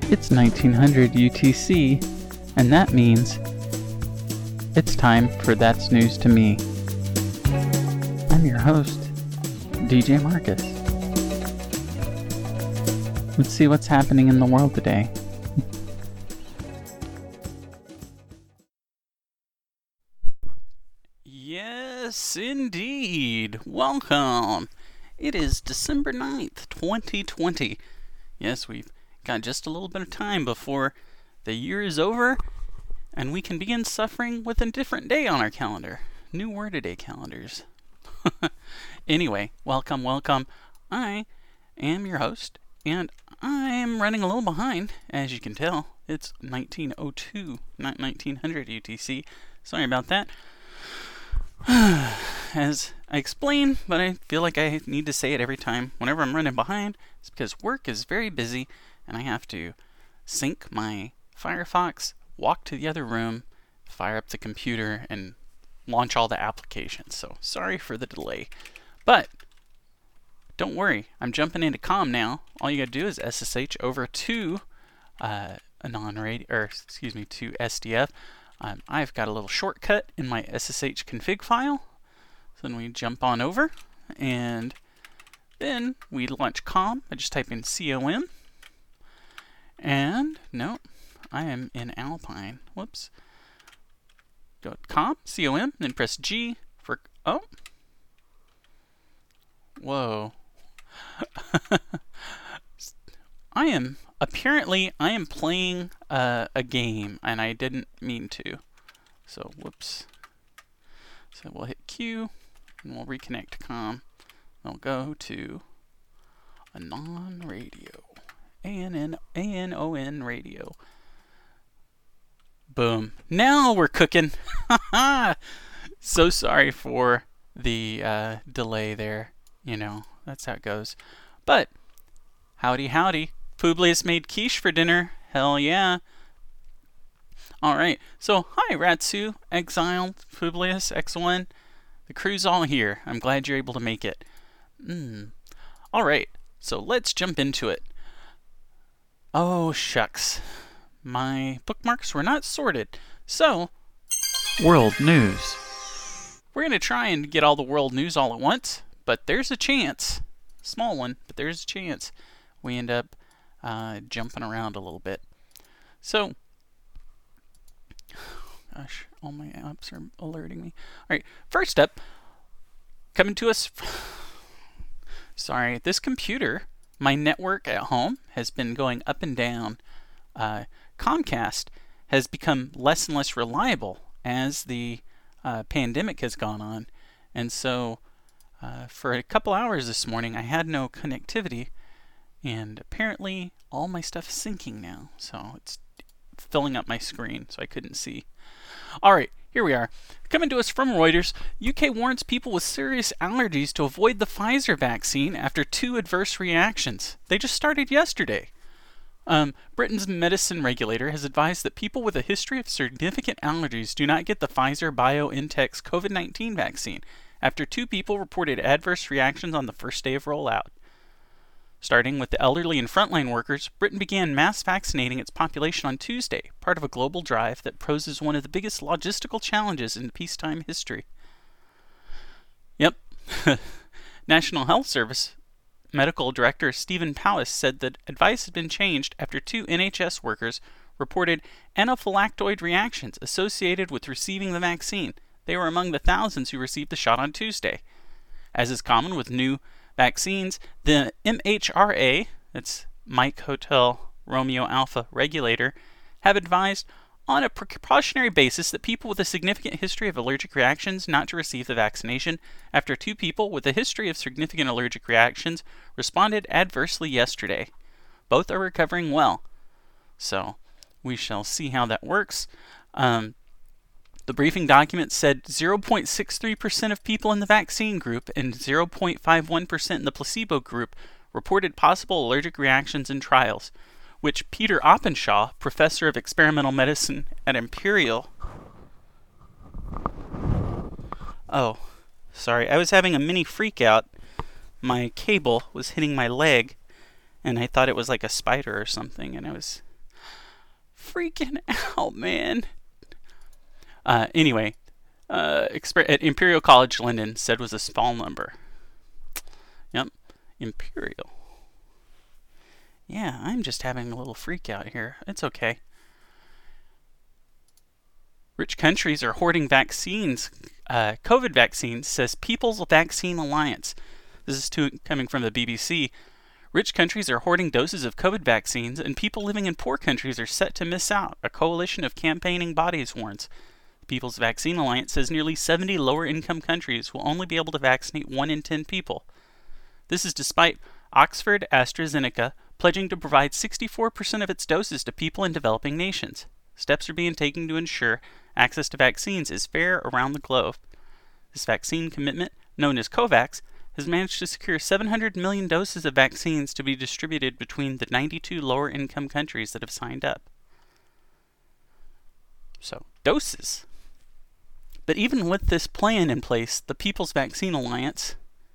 It's 1900 UTC, and that means it's time for That's News to Me. I'm your host, DJ Marcus. Let's see what's happening in the world today. Yes, indeed. Welcome. It is December 9th, 2020. Yes, we've got just a little bit of time before the year is over, and we can begin suffering with a different day on our calendar. New Word-A-Day calendars. Anyway, welcome. I am your host, and I'm running a little behind, as you can tell. It's 1902, not 1900 UTC. Sorry about that. As I explain, but I feel like I need to say it every time. Whenever I'm running behind, it's because work is very busy, and I have to sync my Firefox, walk to the other room, fire up the computer, and launch all the applications. So sorry for the delay. But don't worry, I'm jumping into COM now. All you gotta do is SSH over to to SDF. I've got a little shortcut in my SSH config file. So then we jump on over, and then we launch COM. I just type in COM. And no, I am in Alpine. Whoops. Go to COM, COM, then press G for Whoa. I am playing a game, and I didn't mean to. So, whoops. So we'll hit Q, and we'll reconnect to COM. We'll go to Anon Radio. ANON Radio. Boom. Now we're cooking. So sorry for the delay there. You know, that's how it goes. But, howdy. Publius made quiche for dinner. Hell yeah. Alright, so hi Ratsu, Exiled, Publius, X1. The crew's all here. I'm glad you're able to make it. Alright, so let's jump into it. Oh, shucks. My bookmarks were not sorted. So, world news. We're going to try and get all the world news all at once, but there's a chance. Small one, but there's a chance we end up jumping around a little bit. So, gosh, all my apps are alerting me. Alright, first up, coming to us... Sorry, this computer, my network at home, has been going up and down. Comcast has become less and less reliable as the pandemic has gone on. And so, for a couple hours this morning, I had no connectivity. And apparently, all my stuff is syncing now. So, it's filling up my screen, so I couldn't see. Alright, here we are. Coming to us from Reuters, UK warns people with serious allergies to avoid the Pfizer vaccine after 2 adverse reactions. They just started yesterday. Britain's medicine regulator has advised that people with a history of significant allergies do not get the Pfizer-BioNTech's COVID-19 vaccine after 2 people reported adverse reactions on the first day of rollout. Starting with the elderly and frontline workers, Britain began mass vaccinating its population on Tuesday, part of a global drive that poses one of the biggest logistical challenges in peacetime history. Yep. National Health Service Medical Director Stephen Powis said that advice had been changed after 2 NHS workers reported anaphylactoid reactions associated with receiving the vaccine. They were among the thousands who received the shot on Tuesday. As is common with new vaccines, the MHRA, that's Mike Hotel Romeo Alpha regulator, have advised on a precautionary basis that people with a significant history of allergic reactions not to receive the vaccination after 2 people with a history of significant allergic reactions responded adversely yesterday. Both are recovering well. So, we shall see how that works. The briefing document said 0.63% of people in the vaccine group and 0.51% in the placebo group reported possible allergic reactions in trials, which Peter Oppenshaw, professor of experimental medicine at Imperial... Oh, sorry, I was having a mini freak out. My cable was hitting my leg, and I thought it was like a spider or something, and I was freaking out, man. Anyway, at Imperial College London said was a small number. Yep, Imperial. Yeah, I'm just having a little freak out here. It's okay. Rich countries are hoarding vaccines. COVID vaccines, says People's Vaccine Alliance. This is coming from the BBC. Rich countries are hoarding doses of COVID vaccines, and people living in poor countries are set to miss out, a coalition of campaigning bodies warns. The People's Vaccine Alliance says nearly 70 lower-income countries will only be able to vaccinate 1 in 10 people. This is despite Oxford AstraZeneca pledging to provide 64% of its doses to people in developing nations. Steps are being taken to ensure access to vaccines is fair around the globe. This vaccine commitment, known as COVAX, has managed to secure 700 million doses of vaccines to be distributed between the 92 lower-income countries that have signed up. So, doses. But even with this plan in place, the People's Vaccine Alliance,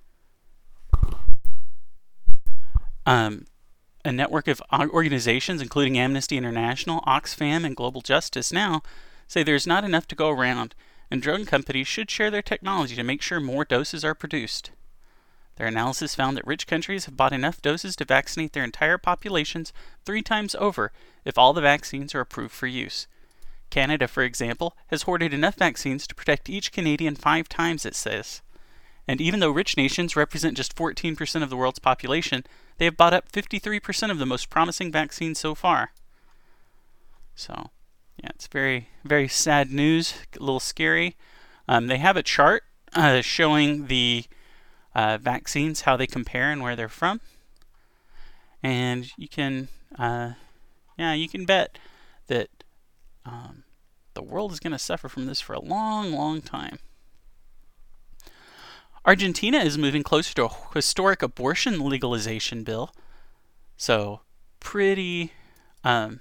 a network of organizations, including Amnesty International, Oxfam, and Global Justice Now, say there's not enough to go around, and drug companies should share their technology to make sure more doses are produced. Their analysis found that rich countries have bought enough doses to vaccinate their entire populations 3 times over if all the vaccines are approved for use. Canada, for example, has hoarded enough vaccines to protect each Canadian 5 times, it says. And even though rich nations represent just 14% of the world's population, they have bought up 53% of the most promising vaccines so far. So, yeah, it's very, very sad news, a little scary. They have a chart showing the vaccines, how they compare and where they're from. And you can, you can bet that the world is going to suffer from this for a long, long time. Argentina is moving closer to a historic abortion legalization bill. So, pretty, I'm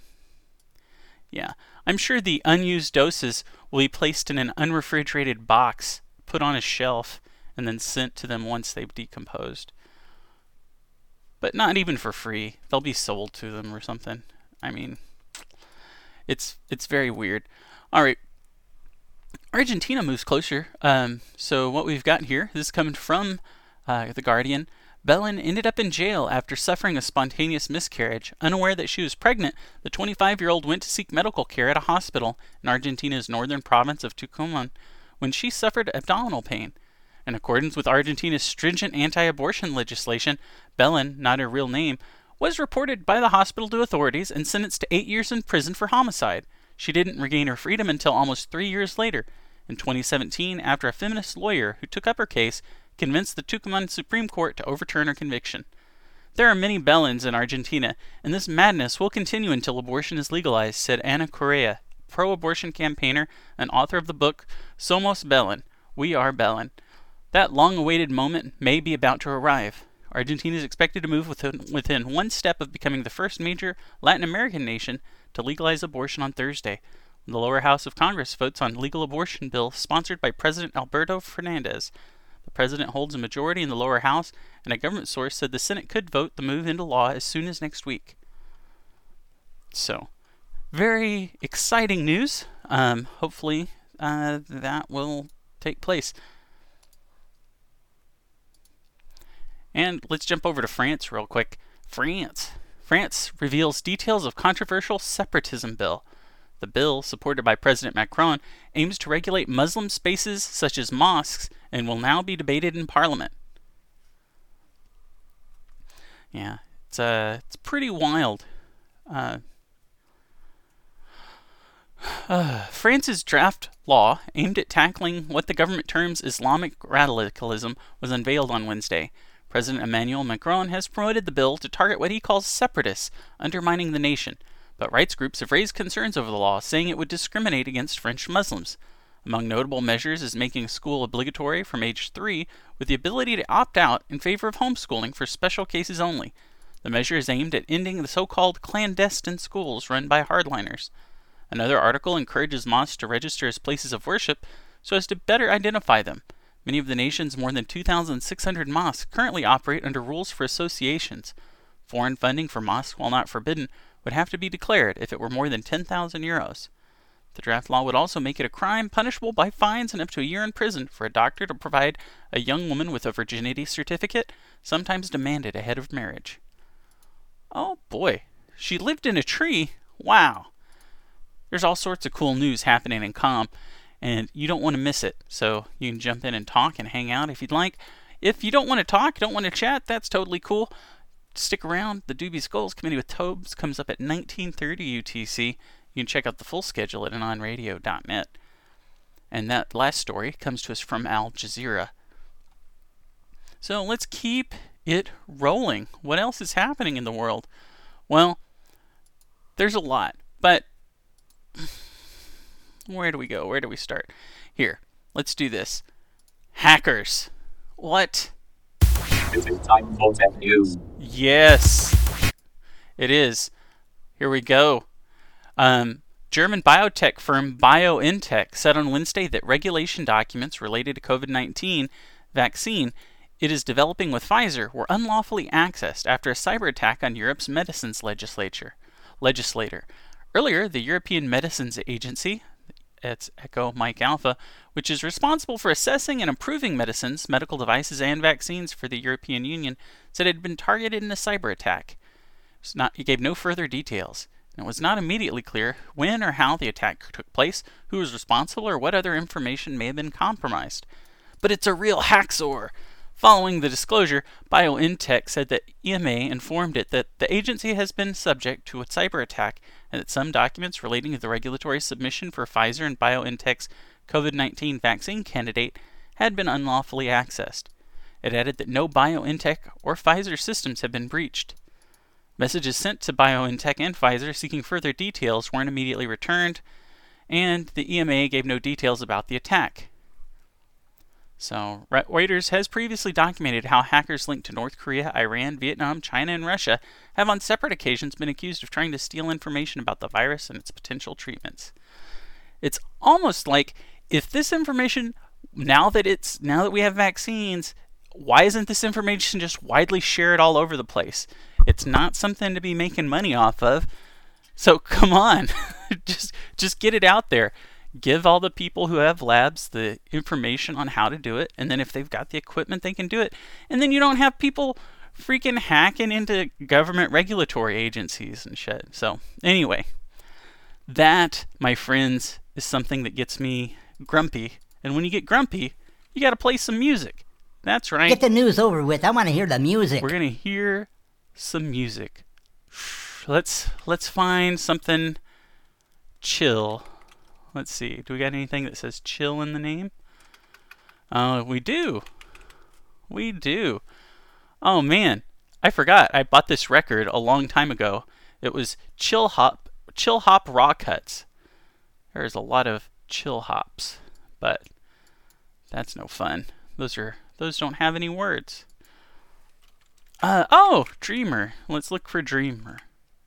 sure the unused doses will be placed in an unrefrigerated box, put on a shelf, and then sent to them once they've decomposed. But not even for free. They'll be sold to them or something. I mean, it's very weird. All right. Argentina moves closer. So what we've got here, this is coming from The Guardian. Belen ended up in jail after suffering a spontaneous miscarriage. Unaware that she was pregnant, the 25-year-old went to seek medical care at a hospital in Argentina's northern province of Tucumán when she suffered abdominal pain. In accordance with Argentina's stringent anti-abortion legislation, Belen, not her real name, was reported by the hospital to authorities and sentenced to 8 years in prison for homicide. She didn't regain her freedom until almost 3 years later, in 2017, after a feminist lawyer who took up her case convinced the Tucumán Supreme Court to overturn her conviction. There are many Belens in Argentina, and this madness will continue until abortion is legalized, said Ana Correa, pro-abortion campaigner and author of the book Somos Belen, We Are Belen. That long-awaited moment may be about to arrive. Argentina is expected to move within one step of becoming the first major Latin American nation to legalize abortion on Thursday. The lower house of Congress votes on legal abortion bill sponsored by President Alberto Fernandez. The president holds a majority in the lower house, and a government source said the Senate could vote the move into law as soon as next week. So, very exciting news. Hopefully, that will take place. And let's jump over to France real quick. France reveals details of controversial separatism bill. The bill, supported by President Macron, aims to regulate Muslim spaces such as mosques and will now be debated in Parliament. Yeah, it's pretty wild. France's draft law aimed at tackling what the government terms Islamic radicalism was unveiled on Wednesday. President Emmanuel Macron has promoted the bill to target what he calls separatists, undermining the nation. But rights groups have raised concerns over the law, saying it would discriminate against French Muslims. Among notable measures is making school obligatory from age 3, with the ability to opt out in favor of homeschooling for special cases only. The measure is aimed at ending the so-called clandestine schools run by hardliners. Another article encourages mosques to register as places of worship so as to better identify them. Many of the nation's more than 2,600 mosques currently operate under rules for associations. Foreign funding for mosques, while not forbidden, would have to be declared if it were more than 10,000 euros. The draft law would also make it a crime punishable by fines and up to a year in prison for a doctor to provide a young woman with a virginity certificate, sometimes demanded ahead of marriage. Oh boy, she lived in a tree? Wow. There's all sorts of cool news happening in COM, and you don't want to miss it, so you can jump in and talk and hang out if you'd like. If you don't want to talk, don't want to chat, that's totally cool. Stick around. The Doobie Skulls Committee with Tobes comes up at 19:30 UTC. You can check out the full schedule at anonradio.net. And that last story comes to us from Al Jazeera. So let's keep it rolling. What else is happening in the world? Well, there's a lot, but where do we go? Where do we start? Here, let's do this. Hackers. What? Is it time for tech news? Yes, it is. Here we go. German biotech firm BioNTech said on Wednesday that regulation documents related to COVID-19 vaccine it is developing with Pfizer were unlawfully accessed after a cyber attack on Europe's medicines legislator. Earlier, the European Medicines Agency, it's Echo Mike Alpha, which is responsible for assessing and approving medicines, medical devices, and vaccines for the European Union, said it had been targeted in a cyber attack. It gave no further details. And it was not immediately clear when or how the attack took place, who was responsible, or what other information may have been compromised. But it's a real hacksaw. Following the disclosure, BioNTech said that EMA informed it that the agency has been subject to a cyber attack and that some documents relating to the regulatory submission for Pfizer and BioNTech's COVID-19 vaccine candidate had been unlawfully accessed. It added that no BioNTech or Pfizer systems have been breached. Messages sent to BioNTech and Pfizer seeking further details weren't immediately returned, and the EMA gave no details about the attack. So, Reuters has previously documented how hackers linked to North Korea, Iran, Vietnam, China, and Russia have on separate occasions been accused of trying to steal information about the virus and its potential treatments. It's almost like if this information, now that we have vaccines, why isn't this information just widely shared all over the place? It's not something to be making money off of. So come on, just get it out there. Give all the people who have labs the information on how to do it, and then if they've got the equipment, they can do it. And then you don't have people freaking hacking into government regulatory agencies and shit. So anyway, that, my friends, is something that gets me grumpy. And when you get grumpy, you got to play some music. That's right. Get the news over with. I want to hear the music. We're going to hear some music. Let's find something chill. Let's see. Do we got anything that says chill in the name? We do. We do. Oh man, I forgot. I bought this record a long time ago. It was Chill Hop Raw Cuts. There's a lot of chill hops, but that's no fun. Those don't have any words. Dreamer. Let's look for Dreamer.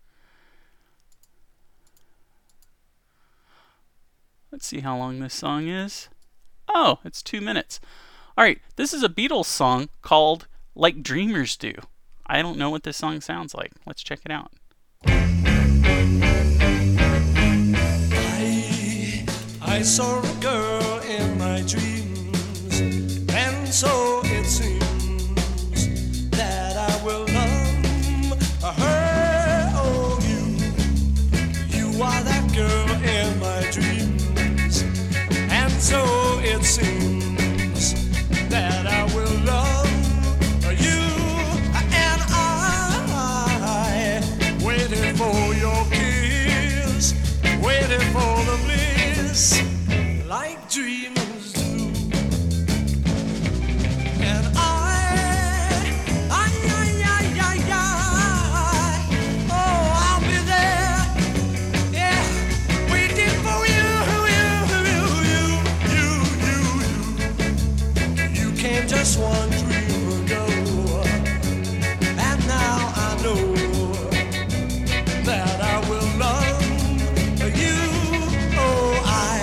Let's see how long this song is. Oh, it's 2 minutes. Alright, this is a Beatles song called Like Dreamers Do. I don't know what this song sounds like. Let's check it out. I saw a girl in my dreams, and so it seems that I will love her. Oh, you are that girl in my dreams, and so it seems that I will love you. And I waited for your kiss, waited for the bliss, like dreamers do. And I'll be there, yeah, waiting for you. You came just one dream ago, and now I know that I will love you. Oh,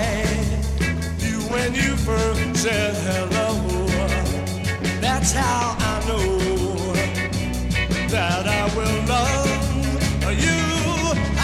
when you first said hello, that's how I know that I will love you.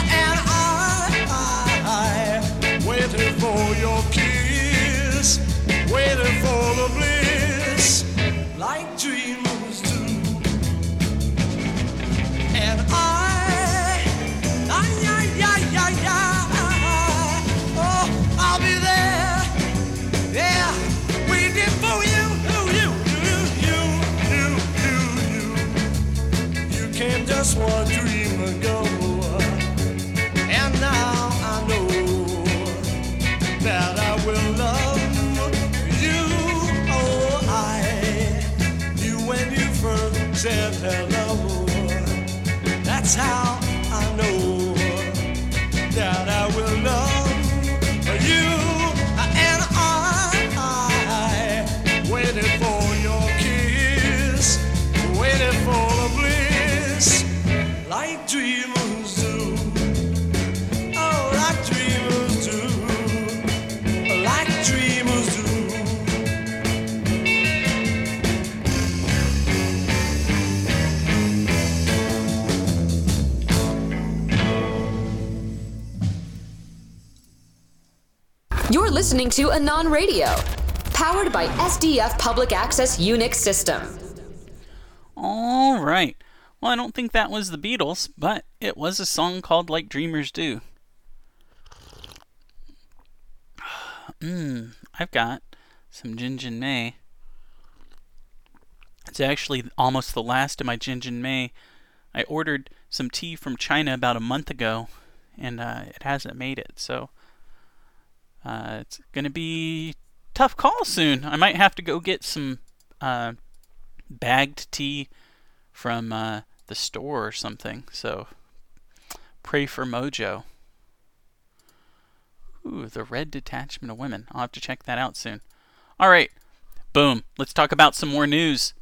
just one dream ago, and now I know that I will love you. Oh, I knew when you first said hello. That's how I know that I will love you. And I waited for your kiss, waited for the bliss, like dreamers do. Oh, like dreamers do, like dreamers do. You're listening to Anon Radio, powered by SDF Public Access Unix System. All right. Well, I don't think that was the Beatles, but it was a song called Like Dreamers Do. I've got some Jinjin Mei. It's actually almost the last of my Jinjin Mei. I ordered some tea from China about a month ago, and it hasn't made it, so it's going to be tough call soon. I might have to go get some bagged tea from the store or something, so pray for Mojo. Ooh, the Red Detachment of Women. I'll have to check that out soon. Alright, boom. Let's talk about some more news.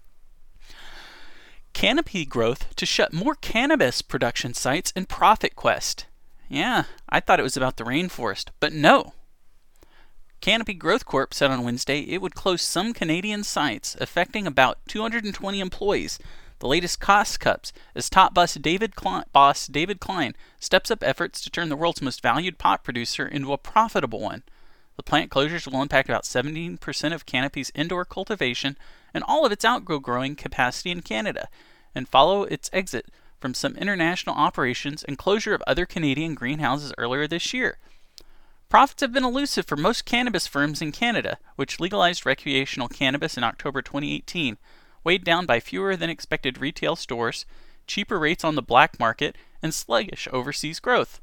Canopy Growth to shut more cannabis production sites in Profit Quest. Yeah, I thought it was about the rainforest, but no. Canopy Growth Corp said on Wednesday it would close some Canadian sites, affecting about 220 employees. The latest cost cuts as top boss David Klein steps up efforts to turn the world's most valued pot producer into a profitable one. The plant closures will impact about 17% of Canopy's indoor cultivation and all of its outgrow growing capacity in Canada, and follow its exit from some international operations and closure of other Canadian greenhouses earlier this year. Profits have been elusive for most cannabis firms in Canada, which legalized recreational cannabis in October 2018, weighed down by fewer than expected retail stores, cheaper rates on the black market, and sluggish overseas growth.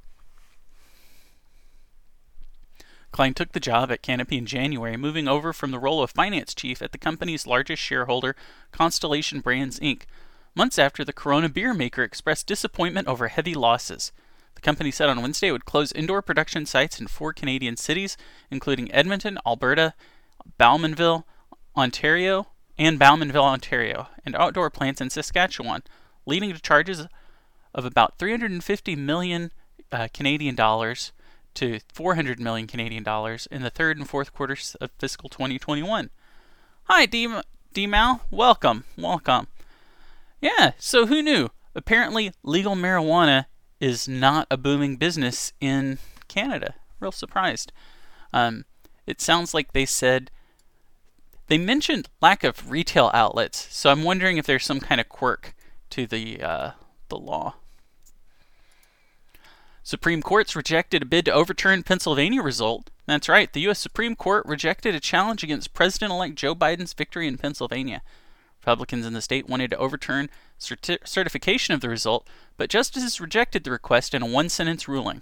Klein took the job at Canopy in January, moving over from the role of finance chief at the company's largest shareholder, Constellation Brands Inc., months after the Corona beer maker expressed disappointment over heavy losses. The company said on Wednesday it would close indoor production sites in 4 Canadian cities, including Edmonton, Alberta, Bowmanville, Ontario, and outdoor plants in Saskatchewan, leading to charges of about 350 million Canadian dollars to 400 million Canadian dollars in the third and fourth quarters of fiscal 2021. Hi, D-Mal. Welcome. Yeah, so who knew? Apparently, legal marijuana is not a booming business in Canada. Real surprised. It sounds like they mentioned lack of retail outlets, so I'm wondering if there's some kind of quirk to the law. Supreme Court's rejected a bid to overturn Pennsylvania result. That's right, the U.S. Supreme Court rejected a challenge against President-elect Joe Biden's victory in Pennsylvania. Republicans in the state wanted to overturn certification of the result, but justices rejected the request in a one-sentence ruling.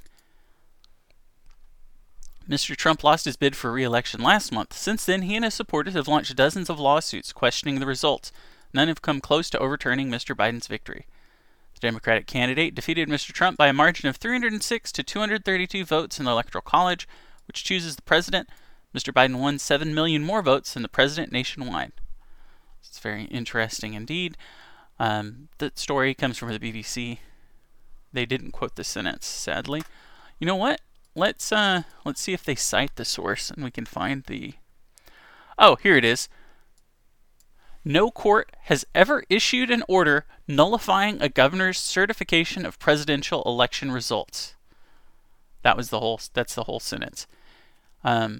Mr. Trump lost his bid for re-election last month. Since then, he and his supporters have launched dozens of lawsuits questioning the results. None have come close to overturning Mr. Biden's victory. The Democratic candidate defeated Mr. Trump by a margin of 306 to 232 votes in the Electoral College, which chooses the president. Mr. Biden won 7 million more votes than the president nationwide. It's very interesting indeed. The story comes from the BBC. They didn't quote the sentence, sadly. You know what? Let's see if they cite the source and we can find the... Oh, here it is. No court has ever issued an order nullifying a governor's certification of presidential election results. That's the whole sentence. And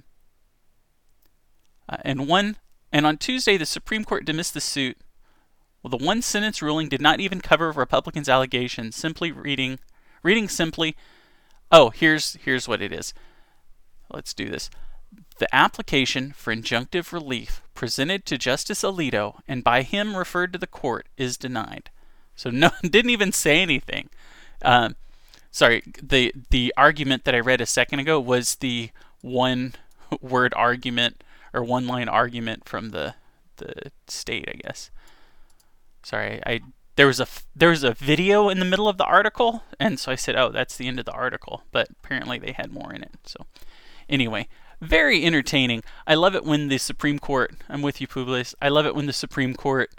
on Tuesday, the Supreme Court dismissed the suit. Well, the one-sentence ruling did not even cover Republicans' allegations, simply reading simply. Oh, here's what it is. Let's do this. The application for injunctive relief presented to Justice Alito and by him referred to the court is denied. So no, didn't even say anything. Sorry, the argument that I read a second ago was the one-word argument or one-line argument from the state, I guess. Sorry, there was a video in the middle of the article, and so I said, oh, that's the end of the article. But apparently they had more in it. So anyway, very entertaining. I love it when the Supreme Court, I'm with you, Publius, I love it when the Supreme Court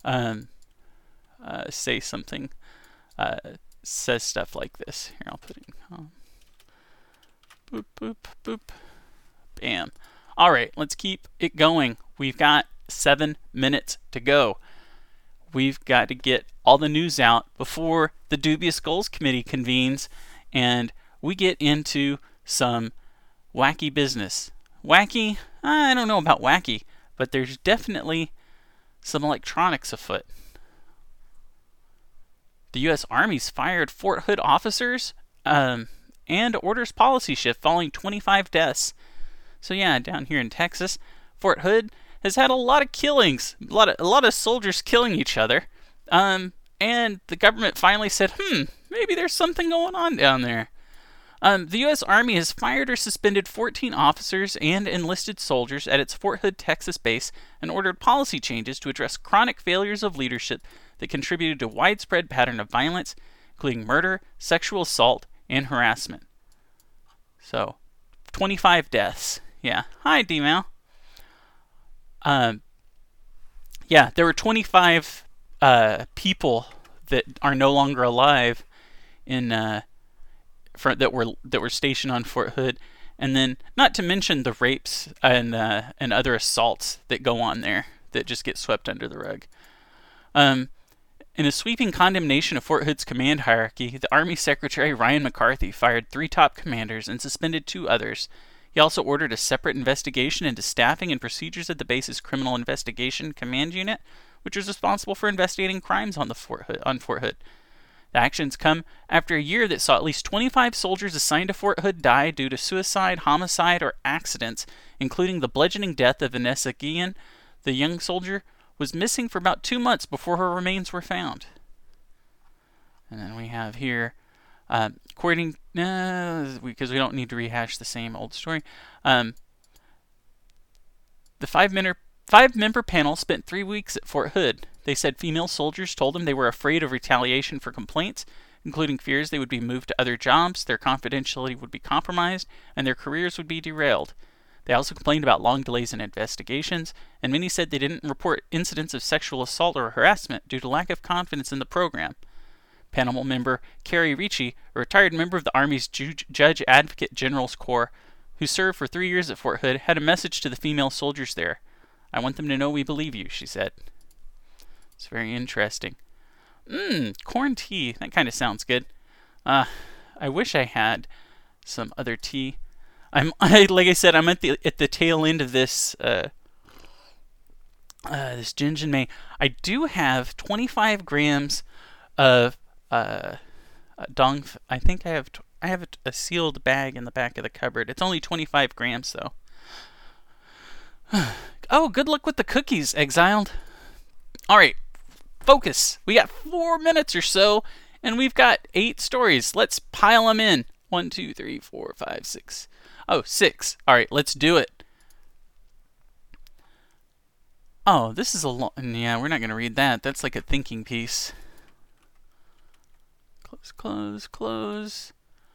says stuff like this. Here, I'll put it in. Boop, boop, boop. Bam. All right, let's keep it going. We've got 7 minutes to go. We've got to get all the news out before the Dubious Goals Committee convenes, and we get into some wacky business. Wacky? I don't know about wacky, but there's definitely some electronics afoot. The U.S. Army's fired Fort Hood officers and orders policy shift following 25 deaths. So yeah, down here in Texas, Fort Hood has had a lot of killings, a lot of soldiers killing each other, and the government finally said, maybe there's something going on down there. The U.S. Army has fired or suspended 14 officers and enlisted soldiers at its Fort Hood, Texas base and ordered policy changes to address chronic failures of leadership that contributed to a widespread pattern of violence, including murder, sexual assault, and harassment. So, 25 deaths. Yeah. Hi, D-Mal. Yeah, there were 25 people that are no longer alive in that were stationed on Fort Hood, and then not to mention the rapes and other assaults that go on there that just get swept under the rug. In a sweeping condemnation of Fort Hood's command hierarchy, the Army Secretary Ryan McCarthy fired 3 top commanders and suspended 2 others. He also ordered a separate investigation into staffing and procedures at the base's Criminal Investigation Command Unit, which was responsible for investigating crimes on Fort Hood. The actions come after a year that saw at least 25 soldiers assigned to Fort Hood die due to suicide, homicide, or accidents, including the bludgeoning death of Vanessa Guillen. The young soldier was missing for about 2 months before her remains were found. And then we have here, according, because we don't need to rehash the same old story, the five-member panel spent 3 weeks at Fort Hood. They said female soldiers told them they were afraid of retaliation for complaints, including fears they would be moved to other jobs, their confidentiality would be compromised, and their careers would be derailed. They also complained about long delays in investigations, and many said they didn't report incidents of sexual assault or harassment due to lack of confidence in the program. Panel member Carrie Ricci, a retired member of the Army's Judge Advocate General's Corps, who served for 3 years at Fort Hood, had a message to the female soldiers there. "I want them to know we believe you," she said. It's very interesting. Corn tea. That kind of sounds good. I wish I had some other tea. Like I said, I'm at the tail end of this this Gin May. I do have 25 grams of Dong. I think I have a sealed bag in the back of the cupboard. It's only 25 grams though. Oh, good luck with the cookies, Exiled. All right, focus. We got 4 minutes or so, and we've got 8 stories. Let's pile them in. 1, 2, 3, 4, 5, 6. Oh, 6. All right, let's do it. Oh, this is a long... Yeah, we're not going to read that. That's like a thinking piece. Close, close, close.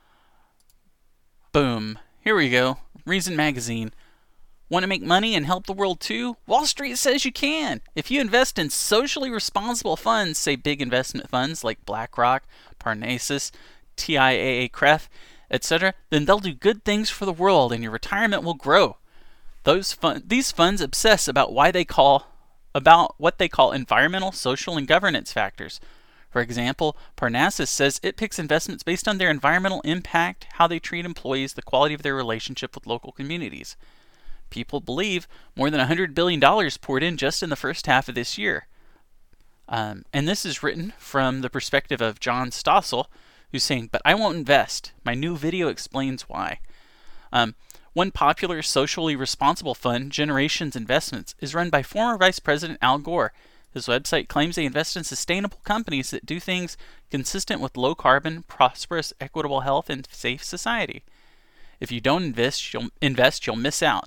Boom. Here we go. Reason Magazine. Want to make money and help the world too? Wall Street says you can. If you invest in socially responsible funds, say big investment funds like BlackRock, Parnassus, TIAA-CREF, etc., then they'll do good things for the world and your retirement will grow. These funds obsess about what they call environmental, social, and governance factors. For example, Parnassus says it picks investments based on their environmental impact, how they treat employees, the quality of their relationship with local communities. People believe more than $100 billion poured in just in the first half of this year. And this is written from the perspective of John Stossel, who's saying, "But I won't invest. My new video explains why." One popular socially responsible fund, Generations Investments, is run by former Vice President Al Gore. His website claims they invest in sustainable companies that do things consistent with low carbon, prosperous, equitable health, and safe society. If you don't invest, you'll miss out.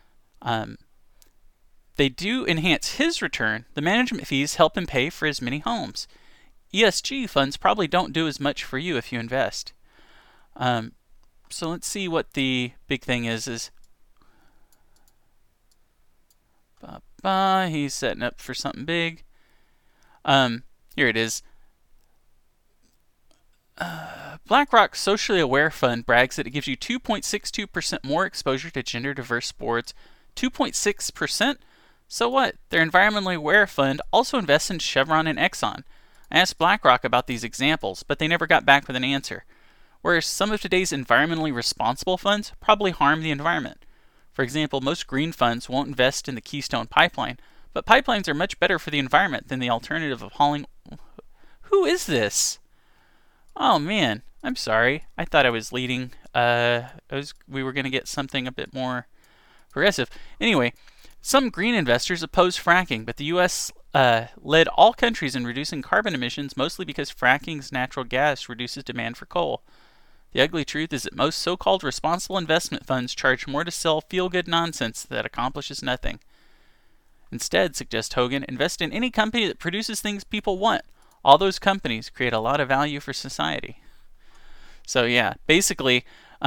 They do enhance his return. The management fees help him pay for his many homes. ESG funds probably don't do as much for you if you invest. So let's see what the big thing is he's setting up for something big. Here it is. BlackRock's Socially Aware Fund brags that it gives you 2.62% more exposure to gender diverse boards. 2.6%? So what? Their environmentally aware fund also invests in Chevron and Exxon. I asked BlackRock about these examples, but they never got back with an answer. Whereas some of today's environmentally responsible funds probably harm the environment. For example, most green funds won't invest in the Keystone Pipeline, but pipelines are much better for the environment than the alternative of hauling... Who is this? Oh man, I'm sorry. I thought I was leading. We were going to get something a bit more progressive. Anyway, some green investors oppose fracking, but the U.S. led all countries in reducing carbon emissions, mostly because fracking's natural gas reduces demand for coal. The ugly truth is that most so-called responsible investment funds charge more to sell feel-good nonsense that accomplishes nothing. Instead, suggests Hogan, invest in any company that produces things people want. All those companies create a lot of value for society. So yeah, basically,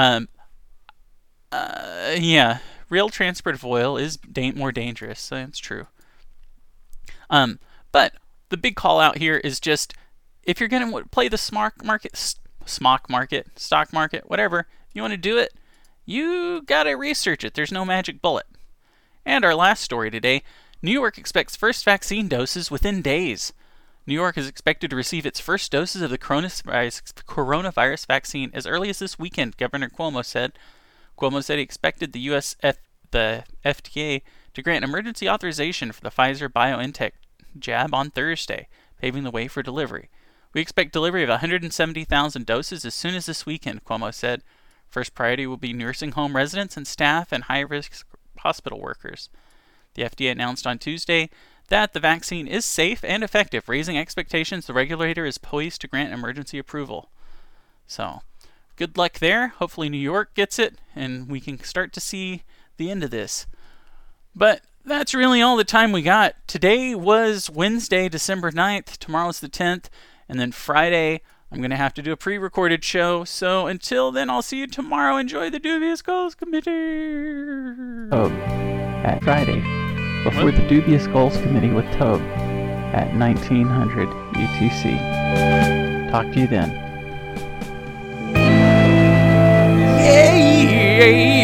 real transport of oil is more dangerous. So that's true. But the big call out here is just, if you're going to play the stock market, whatever, if you want to do it, you got to research it. There's no magic bullet. And our last story today, New York expects first vaccine doses within days. New York is expected to receive its first doses of the coronavirus vaccine as early as this weekend, Governor Cuomo said. Cuomo said he expected the the FDA to grant emergency authorization for the Pfizer-BioNTech jab on Thursday, paving the way for delivery. We expect delivery of 170,000 doses as soon as this weekend, Cuomo said. First priority will be nursing home residents and staff and high-risk hospital workers. The FDA announced on Tuesday that the vaccine is safe and effective, raising expectations the regulator is poised to grant emergency approval. So, good luck there. Hopefully New York gets it, and we can start to see the end of this. But that's really all the time we got. Today was Wednesday, December 9th. Tomorrow's the 10th. And then Friday, I'm going to have to do a pre-recorded show. So until then, I'll see you tomorrow. Enjoy the Dubious Goals Committee. Tobe at Friday before the Dubious Goals Committee with Tobe at 1900 UTC. Talk to you then. Yeah.